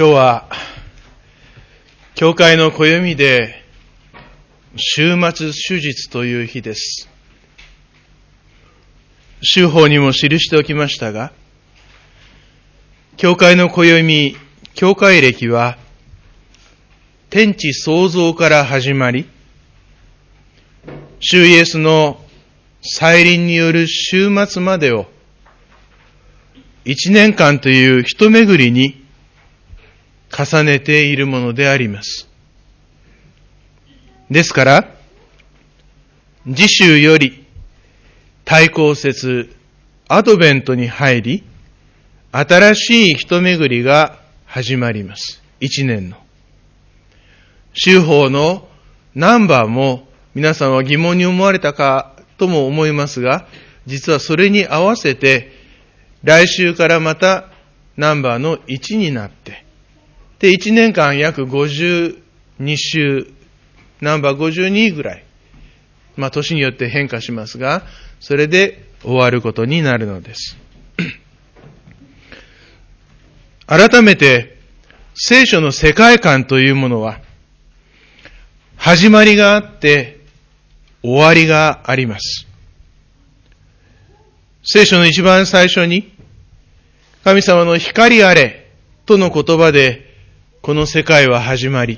今日は教会の暦で週末主日という日です。週報にも記しておきましたが、教会の暦、教会暦は天地創造から始まり、主イエスの再臨による週末までを1年間という一巡りに重ねているものであります。ですから、次週より対抗節アドベントに入り、新しい一巡りが始まります。一年の。週報のナンバーも皆さんは疑問に思われたかとも思いますが、実はそれに合わせて来週からまたナンバーの1になって、で、1年間約52週、ナンバー52ぐらい、年によって変化しますが、それで終わることになるのです。改めて、聖書の世界観というものは、始まりがあって、終わりがあります。聖書の一番最初に、神様の光あれとの言葉で、この世界は始まり、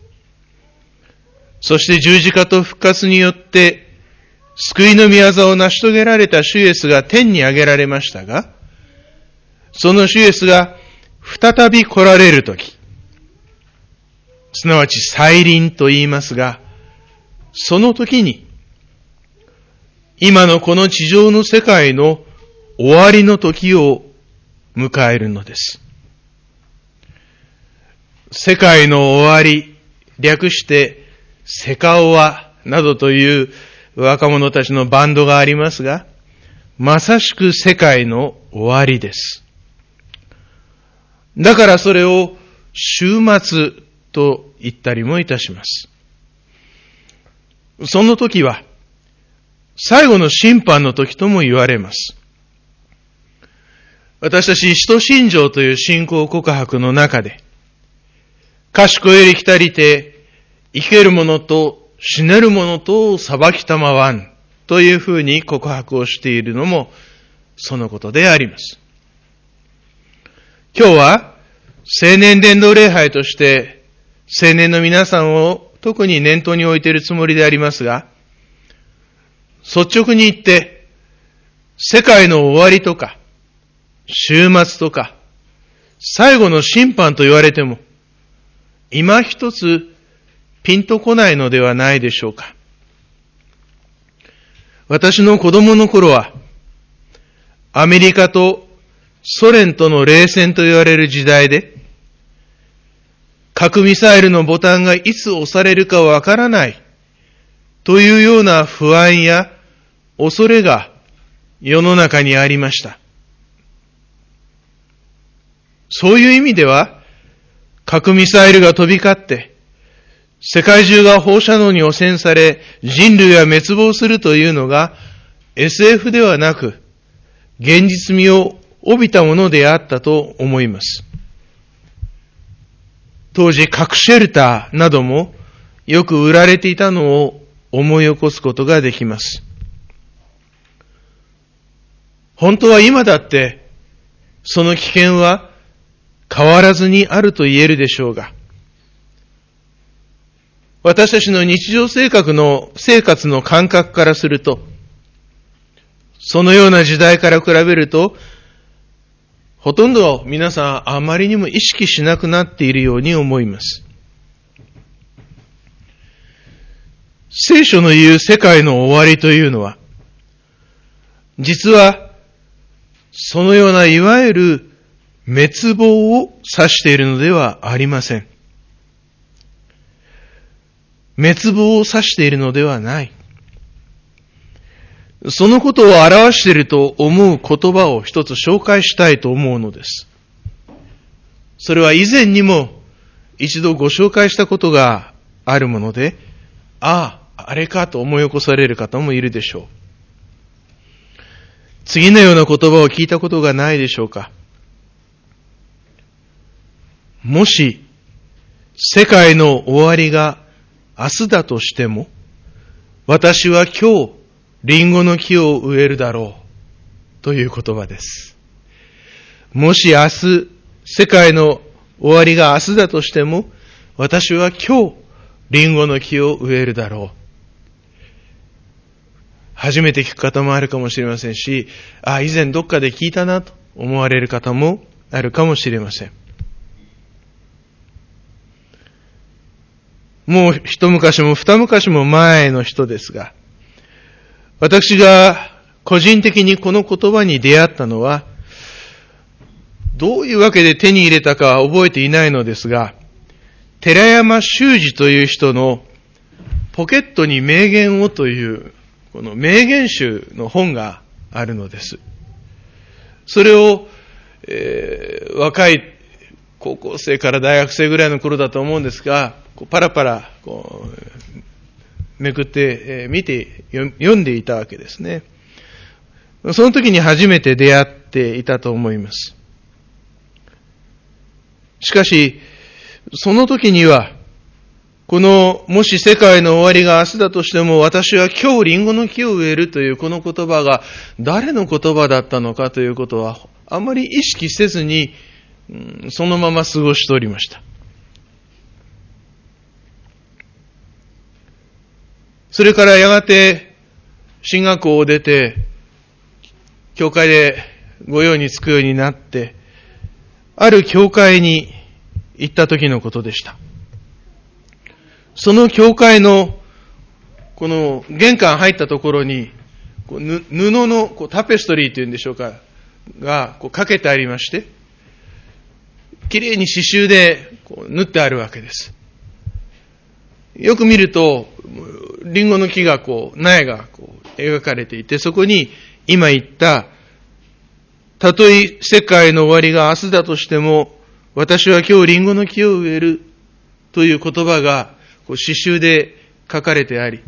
そして十字架と復活によって救いの御業を成し遂げられた主イエスが天に上げられましたが、その主イエスが再び来られるとき、すなわち再臨と言いますが、その時に今のこの地上の世界の終わりの時を迎えるのです。世界の終わり、略してセカオワなどという若者たちのバンドがありますが、まさしく世界の終わりです。だからそれを終末と言ったりもいたします。その時は最後の審判の時とも言われます。私たち使徒信条という信仰告白の中で、賢より来たりて、生ける者と死ねる者と裁きたまわんというふうに告白をしているのもそのことであります。今日は青年伝道礼拝として青年の皆さんを特に念頭に置いているつもりでありますが、率直に言って世界の終わりとか終末とか最後の審判と言われても今一つピンとこないのではないでしょうか。私の子供の頃は、アメリカとソ連との冷戦と言われる時代で、核ミサイルのボタンがいつ押されるかわからないというような不安や恐れが世の中にありました。そういう意味では、核ミサイルが飛び交って、世界中が放射能に汚染され、人類は滅亡するというのが SF ではなく、現実味を帯びたものであったと思います。当時、核シェルターなどもよく売られていたのを思い起こすことができます。本当は今だって、その危険は変わらずにあると言えるでしょうが、私たちの日常生活の感覚からすると、そのような時代から比べると、ほとんど皆さんあまりにも意識しなくなっているように思います。聖書の言う世界の終わりというのは、実はそのようないわゆる滅亡を指しているのではありません。滅亡を指しているのではない。そのことを表していると思う言葉を一つ紹介したいと思うのです。それは以前にも一度ご紹介したことがあるもので、あれかと思い起こされる方もいるでしょう。次のような言葉を聞いたことがないでしょうか。 もし世界の終わりが明日だとしても、私は今日リンゴの木を植えるだろうという言葉です。もし明日世界の終わりが明日だとしても、私は今日リンゴの木を植えるだろう。初めて聞く方もあるかもしれませんし、以前どっかで聞いたなと思われる方もあるかもしれません。もう一昔も二昔も前の人ですが、私が個人的にこの言葉に出会ったのは、どういうわけで手に入れたかは覚えていないのですが、寺山修司という人のポケットに名言をというこの名言集の本があるのです。それを、若い高校生から大学生ぐらいの頃だと思うんですが、パラパラめくって、見て読んでいたわけですね。その時に初めて出会っていたと思います。しかし、その時には、もし世界の終わりが明日だとしても、私は今日リンゴの木を植えるというこの言葉が誰の言葉だったのかということは、あまり意識せずに、そのまま過ごしておりました。それからやがて、進学校を出て、教会で御用に就くようになって、ある教会に行った時のことでした。その教会の、この玄関入ったところに、布のタペストリーというんでしょうか、がかけてありまして、きれいに刺繍で縫ってあるわけです。よく見ると、リンゴの木が苗が描かれていて、そこに今言った、たとえ世界の終わりが明日だとしても、私は今日リンゴの木を植えるという言葉が刺繍で書かれてあり、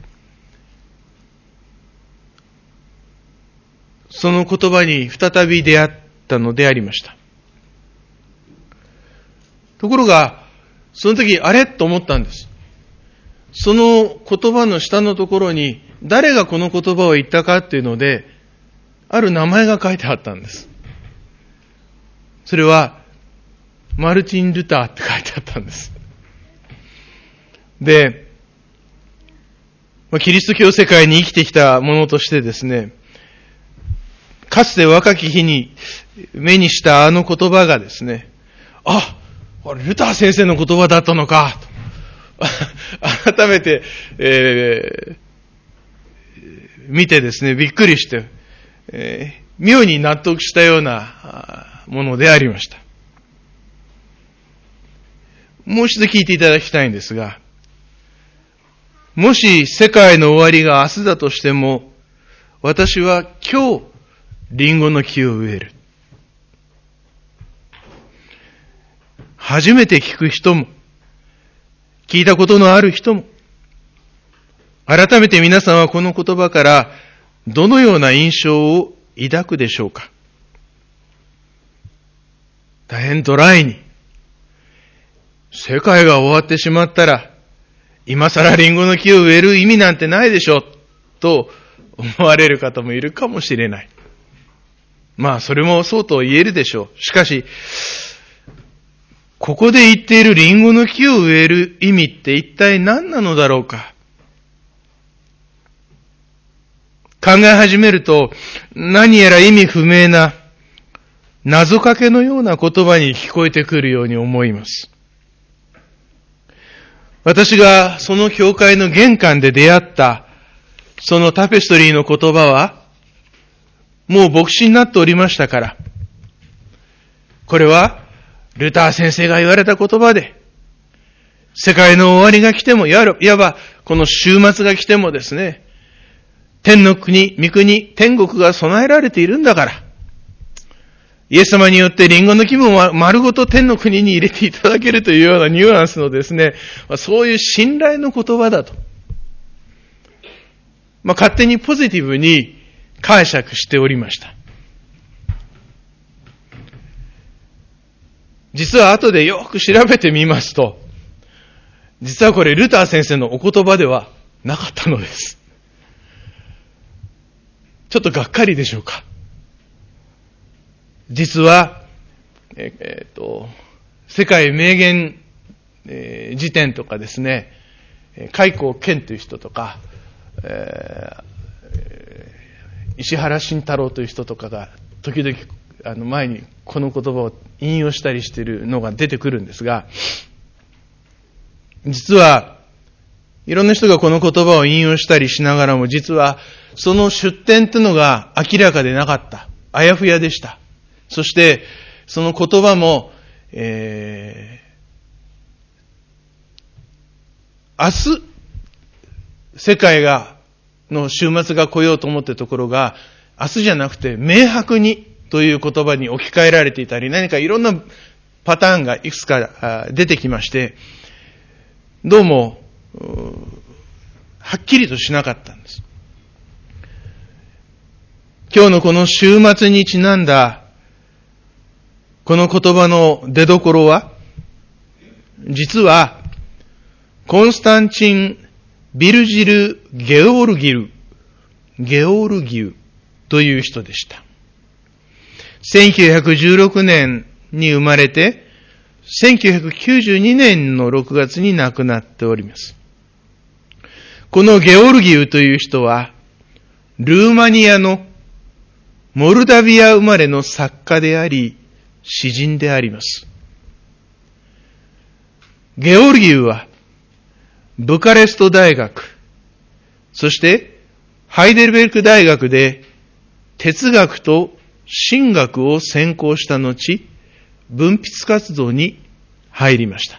その言葉に再び出会ったのでありました。ところが、その時、あれと思ったんです。その言葉の下のところに、誰がこの言葉を言ったかっていうので、ある名前が書いてあったんです。それは、マルティン・ルターって書いてあったんです。で、キリスト教世界に生きてきたものとしてですね、かつて若き日に目にしたあの言葉がですね、ルター先生の言葉だったのか、と改めて、見てですね、びっくりして、妙に納得したようなものでありました。もう一度聞いていただきたいんですが、もし世界の終わりが明日だとしても、私は今日、リンゴの木を植える。初めて聞く人も、聞いたことのある人も、改めて皆さんはこの言葉からどのような印象を抱くでしょうか。大変ドライに、世界が終わってしまったら、今更リンゴの木を植える意味なんてないでしょ、と思われる方もいるかもしれない。それもそうと言えるでしょう。しかし、ここで言っているリンゴの木を植える意味って一体何なのだろうか。考え始めると、何やら意味不明な謎かけのような言葉に聞こえてくるように思います。私がその教会の玄関で出会ったそのタペストリーの言葉は、もう牧師になっておりましたから、これはルター先生が言われた言葉で、世界の終わりが来ても、いわばこの終末が来てもですね、天の国、御国、天国が備えられているんだから、イエス様によってリンゴの木も丸ごと天の国に入れていただけるというようなニュアンスのですね、そういう信頼の言葉だと。勝手にポジティブに解釈しておりました。 実は後でよく調べてみますと、実はこれルター先生のお言葉ではなかったのです。ちょっとがっかりでしょうか。実は、世界名言、辞典とかですね、開光健という人とか、石原慎太郎という人とかが時々前にこの言葉を引用したりしているのが出てくるんですが、実はいろんな人がこの言葉を引用したりしながらも、実はその出典というのが明らかでなかった。あやふやでした。そしてその言葉も、明日世界の終末が来ようと思っているところが、明日じゃなくて明白にという言葉に置き換えられていたり、何かいろんなパターンがいくつか出てきまして、どうもはっきりとしなかったんです。今日のこの週末にちなんだこの言葉の出どころは、実はコンスタンチン・ビルジル・ゲオルギウという人でした。1916年に生まれて、1992年の6月に亡くなっております。このゲオルギウという人は、ルーマニアのモルダビア生まれの作家であり、詩人であります。ゲオルギウは、ブカレスト大学、そしてハイデルベルク大学で哲学と神学を専攻した後、文筆活動に入りました。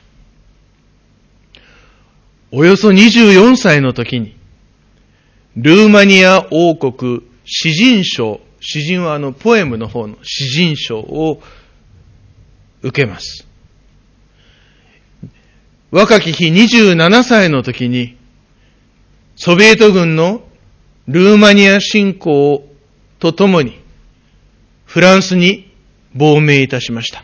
およそ24歳の時に、ルーマニア王国詩人賞、詩人はポエムの方の詩人賞を受けます。若き日27歳の時に、ソビエト軍のルーマニア侵攻とともに、フランスに亡命いたしました。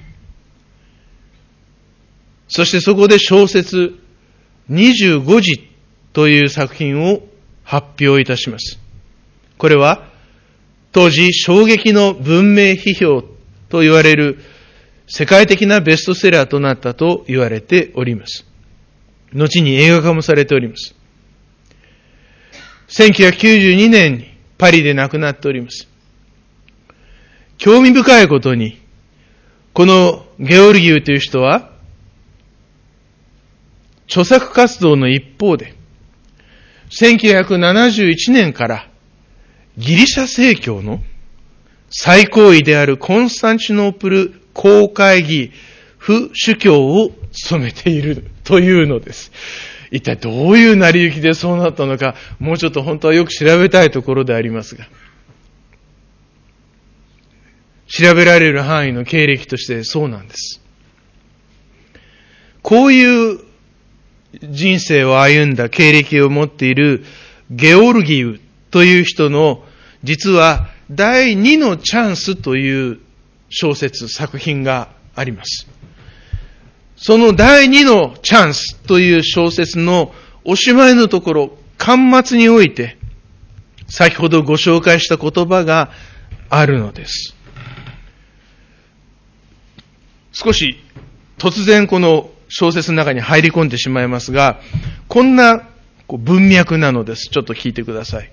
そしてそこで小説25時という作品を発表いたします。これは当時衝撃の文明批評と言われる世界的なベストセラーとなったと言われております。後に映画化もされております。1992年にパリで亡くなっております。興味深いことに、このゲオルギウという人は、著作活動の一方で、1971年からギリシャ正教の最高位であるコンスタンチノープル公会議府主教を務めているというのです。一体どういう成り行きでそうなったのか、もうちょっと本当はよく調べたいところでありますが、調べられる範囲の経歴としてそうなんです。こういう人生を歩んだ経歴を持っているゲオルギウという人の、実は第2のチャンスという小説、作品があります。その第2のチャンスという小説のおしまいのところ、巻末において、先ほどご紹介した言葉があるのです。少し突然この小説の中に入り込んでしまいますが、こんな文脈なのです。ちょっと聞いてください。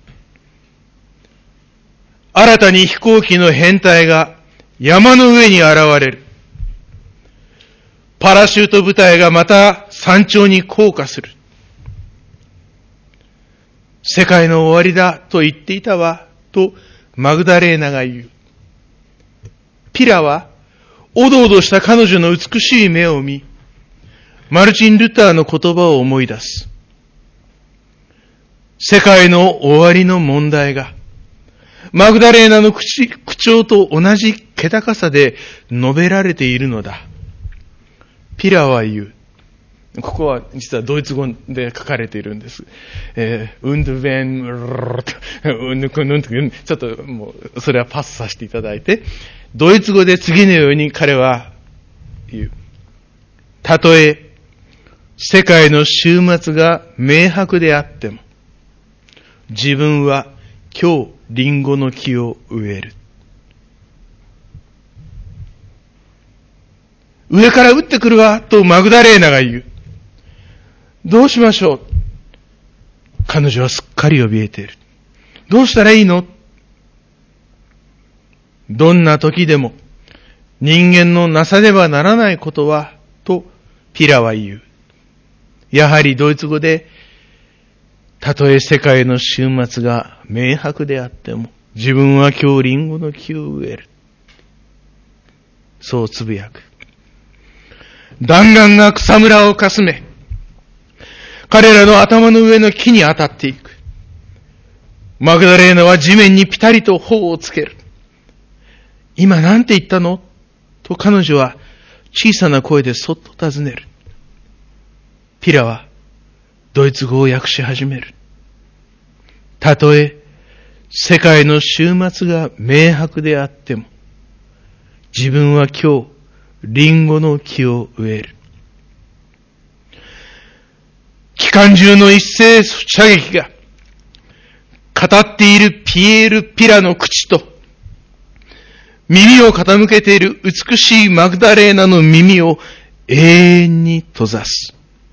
新たに飛行機の編隊が山の上に現れる。パラシュート部隊がまた山頂に降下する。世界の終わりだと言っていたわ、とマグダレーナが言う。ピラはおどおどした彼女の美しい目を見、マルチン・ルターの言葉を思い出す。世界の終わりの問題が、マグダレーナの口調と同じ気高さで述べられているのだ。ピラは言う。ここは実はドイツ語で書かれているんです。und wenn ちょっともうそれはパスさせていただいて、ドイツ語で次のように彼は言う。たとえ世界の終末が明白であっても、自分は今日リンゴの木を植える。上から撃ってくるわとマグダレーナが言う。どうしましょう。彼女はすっかり怯えている。どうしたらいいの？どんな時でも人間のなさねばならないことはとピラは言う。やはりドイツ語で、たとえ世界の終末が明白であっても、自分は今日リンゴの木を植える。そうつぶやく。弾丸が草むらをかすめ、彼らの頭の上の木に当たっていく。マグダレーナは地面にピタリと頬をつける。今なんて言ったの？と彼女は小さな声でそっと尋ねる。ピラはドイツ語を訳し始める。たとえ世界の終末が明白であっても、自分は今日リンゴの木を植える。機関銃の一斉射撃が語っているピエール・ピラの口と、耳を傾けている美しいマグダレーナの耳を永遠に閉ざす。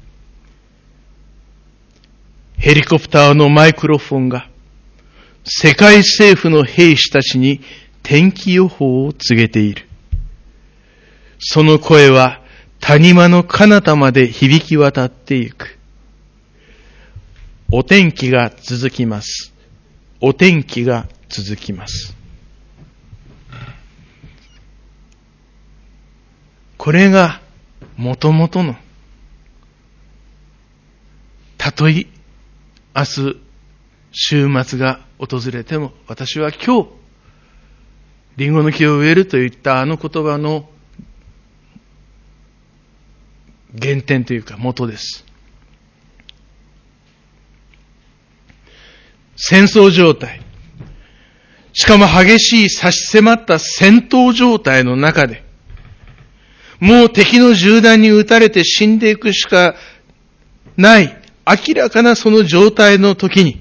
ヘリコプターのマイクロフォンが世界政府の兵士たちに天気予報を告げている。その声は谷間の彼方まで響き渡っていく。お天気が続きます。お天気が続きます。これが元々の、たとえ明日週末が訪れても、私は今日リンゴの木を植えるといったあの言葉の原点というか元です。戦争状態、しかも激しい差し迫った戦闘状態の中で、もう敵の銃弾に撃たれて死んでいくしかない明らかなその状態の時に、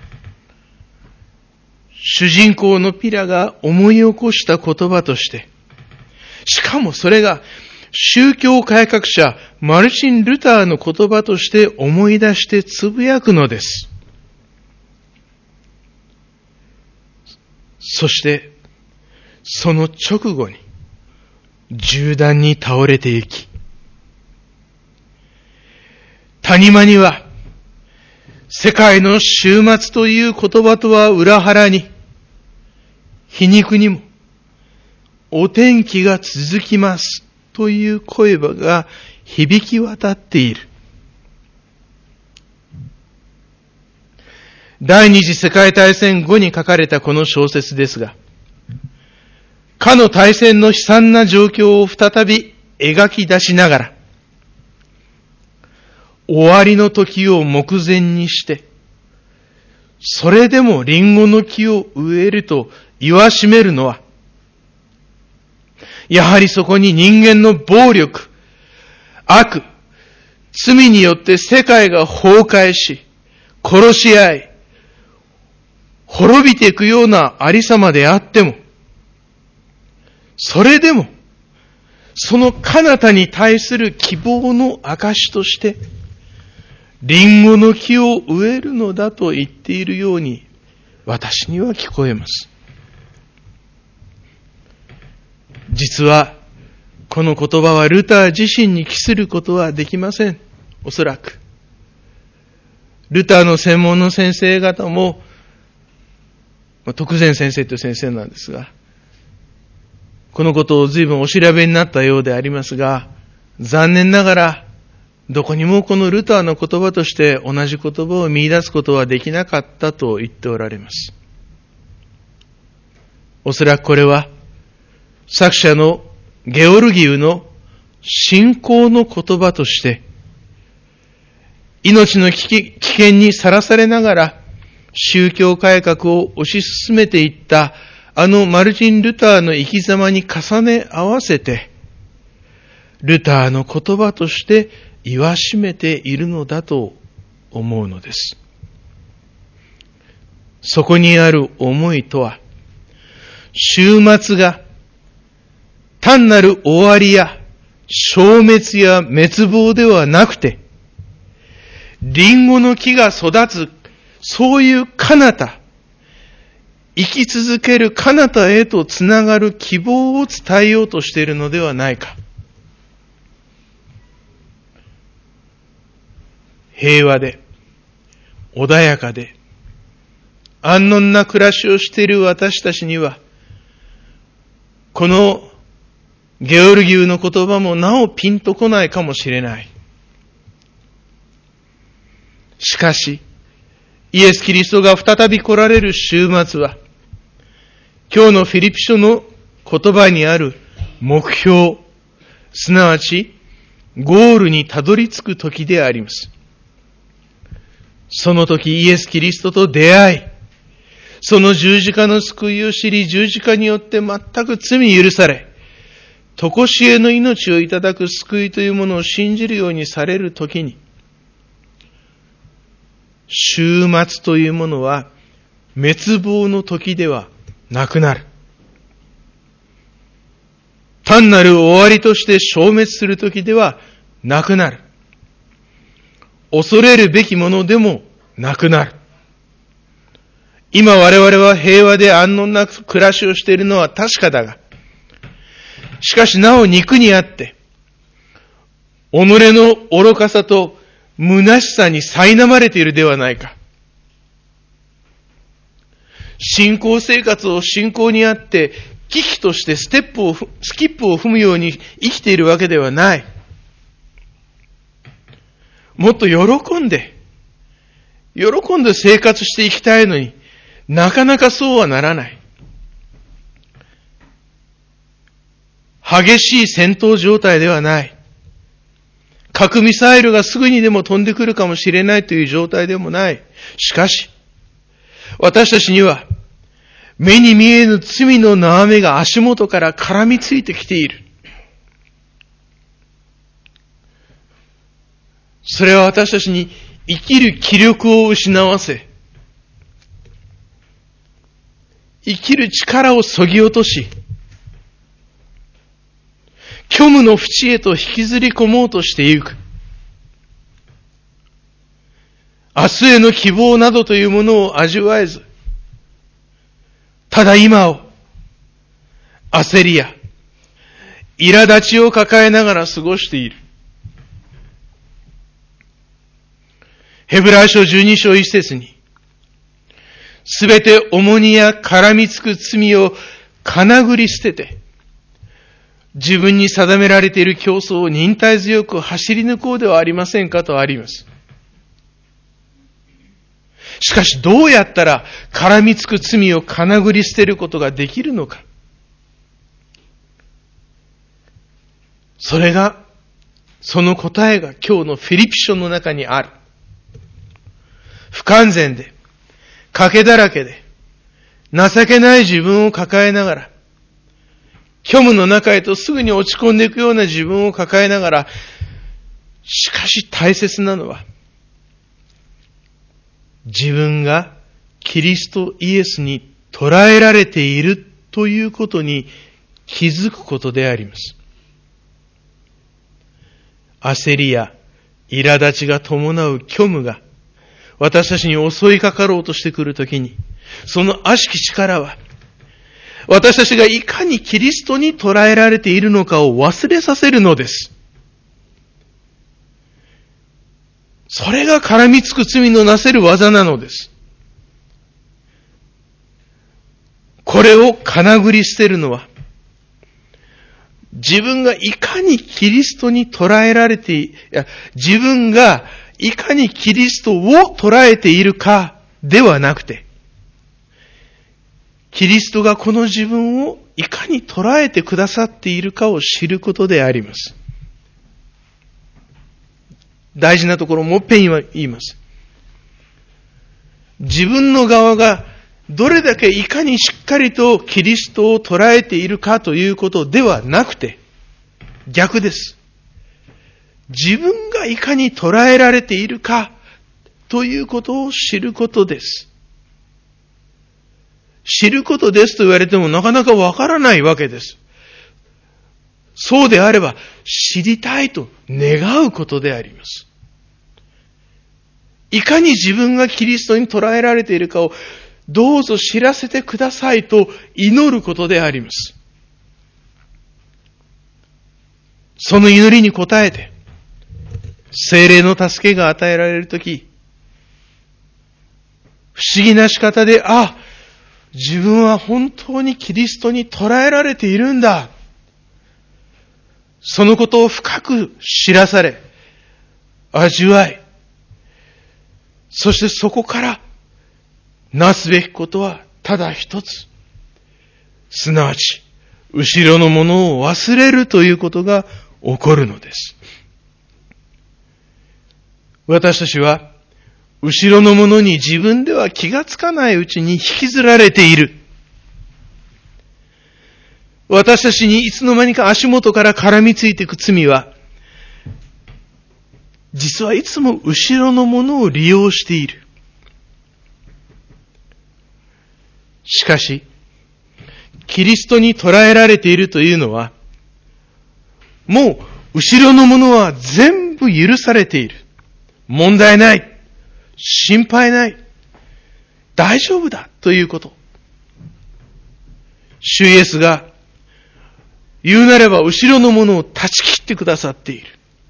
主人公のピラが思い起こした言葉として、しかもそれが宗教改革者マルチン・ルターの言葉として思い出してつぶやくのです。そしてその直後に銃弾に倒れていき、谷間には世界の終末という言葉とは裏腹に、皮肉にもお天気が続きますという声が響き渡っている。第二次世界大戦後に書かれたこの小説ですが、かの大戦の悲惨な状況を再び描き出しながら、終わりの時を目前にして、それでもリンゴの木を植えると言わしめるのは、やはりそこに人間の暴力、悪、罪によって世界が崩壊し、殺し合い、滅びていくようなありさまであっても、それでも、その彼方に対する希望の証として、リンゴの木を植えるのだと言っているように、私には聞こえます。実は、この言葉はルター自身に帰することはできません。おそらく。ルターの専門の先生方も、徳善先生という先生なんですが、このことを随分お調べになったようでありますが、残念ながら、どこにもこのルターの言葉として同じ言葉を見出すことはできなかったと言っておられます。おそらくこれは、作者のゲオルギウの信仰の言葉として、命の危険にさらされながら宗教改革を推し進めていったあのマルチン・ルターの生き様に重ね合わせて、 ルターの言葉として言わしめているのだと思うのです。そこにある思いとは、終末が単なる終わりや消滅や滅亡ではなくて、リンゴの木が育つ、そういう彼方、生き続ける彼方へとつながる希望を伝えようとしているのではないか。平和で、穏やかで、安穏な暮らしをしている私たちには、このゲオルギウの言葉もなおピンとこないかもしれない。しかし、イエス・キリストが再び来られる週末は、今日のフィリピ書の言葉にある目標、すなわちゴールにたどり着く時であります。その時イエス・キリストと出会い、その十字架の救いを知り、十字架によって全く罪許され、常しえの命をいただく救いというものを信じるようにされる時に、終末というものは滅亡の時ではなくなる。単なる終わりとして消滅する時ではなくなる。恐れるべきものでもなくなる。今我々は平和で安穏な暮らしをしているのは確かだが、しかしなお肉にあって、己の愚かさと虚しさに苛まれているではないか。信仰生活を信仰にあって、危機としてスキップを踏むように生きているわけではない。もっと喜んで生活していきたいのに、なかなかそうはならない。激しい戦闘状態ではない。核ミサイルがすぐにでも飛んでくるかもしれないという状態でもない。しかし、私たちには、目に見えぬ罪の縄目が足元から絡みついてきている。それは私たちに生きる気力を失わせ、生きる力を削ぎ落とし、虚無の淵へと引きずり込もうとしていく。明日への希望などというものを味わえず、ただ今を焦りや苛立ちを抱えながら過ごしている。ヘブライ書12章1節に、すべて重荷や絡みつく罪をかなぐり捨てて、自分に定められている競争を忍耐強く走り抜こうではありませんかとあります。しかしどうやったら絡みつく罪をかなぐり捨てることができるのか。その答えが今日のフィリピ書の中にある。不完全で、賭けだらけで、情けない自分を抱えながら、虚無の中へとすぐに落ち込んでいくような自分を抱えながら、しかし大切なのは、自分がキリストイエスに捉えられているということに気づくことであります。焦りや苛立ちが伴う虚無が私たちに襲いかかろうとしてくるときに、その悪しき力は私たちがいかにキリストに捉えられているのかを忘れさせるのです。それが絡みつく罪のなせる技なのです。これをかなぐり捨てるのは、自分がいかにキリストに捉えられて、自分がいかにキリストを捉えているかではなくて、キリストがこの自分をいかに捉えてくださっているかを知ることであります。大事なところもっぺん言います。自分の側がどれだけいかにしっかりとキリストを捉えているかということではなくて、逆です。 自分がいかに捉えられているかということを知ることです。知ることですと言われてもなかなかわからないわけです。そうであれば知りたいと願うことであります。いかに自分がキリストに捉えられているかをどうぞ知らせてくださいと祈ることであります。その祈りに応えて、聖霊の助けが与えられるとき、不思議な仕方で、自分は本当にキリストに捉えられているんだ。そのことを深く知らされ、味わい、そしてそこからなすべきことはただ一つ。すなわち、後ろのものを忘れるということが起こるのです。私たちは、後ろのものに自分では気がつかないうちに引きずられている。私たちにいつの間にか足元から絡みついていく罪は、実はいつも後ろのものを利用している。しかし、キリストに捉えられているというのは、もう後ろのものは全部許されている。問題ない。心配ない。大丈夫だということ。主イエスが言うなれば後ろのものを断ち切ってくださっている。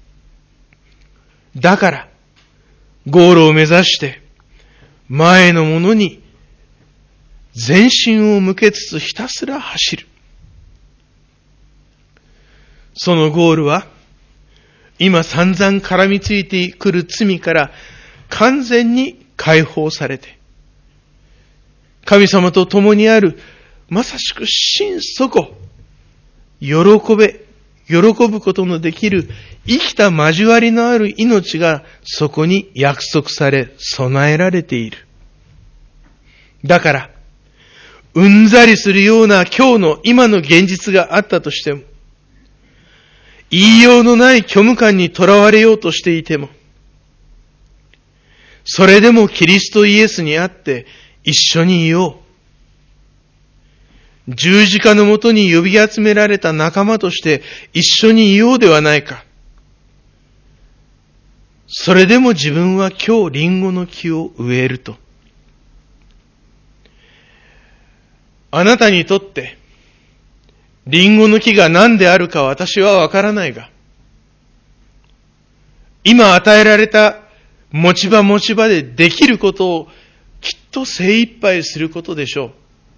だから、ゴールを目指して前のものに全身を向けつつひたすら走る。そのゴールは、今散々絡みついてくる罪から完全に解放されて、神様と共にある、まさしく心底、喜ぶことのできる生きた交わりのある命がそこに約束され、備えられている。だから、うんざりするような今の現実があったとしても、言いようのない虚無感にとらわれようとしていても、それでもキリストイエスにあって一緒にいよう。十字架のもとに呼び集められた仲間として一緒にいようではないか。それでも自分は今日リンゴの木を植えると。あなたにとってリンゴの木が何であるか私はわからないが、今与えられた持ち場でできることをきっと精一杯することでしょう。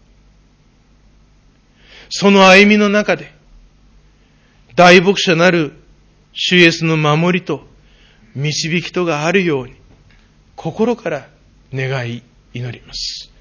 その歩みの中で、大牧者なる主イエスの守りと導きとがあるように、心から願い祈ります。